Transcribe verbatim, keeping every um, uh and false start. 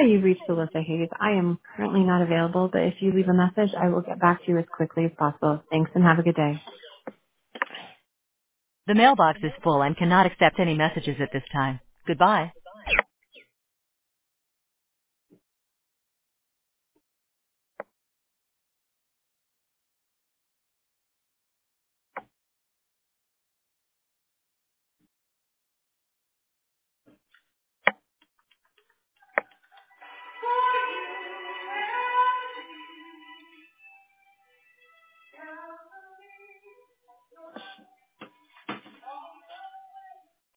Hi, you've reached Alyssa Hayes. I am currently not available, but if you leave a message, I will get back to you as quickly as possible. Thanks and have a good day. The mailbox is full and cannot accept any messages at this time. Goodbye.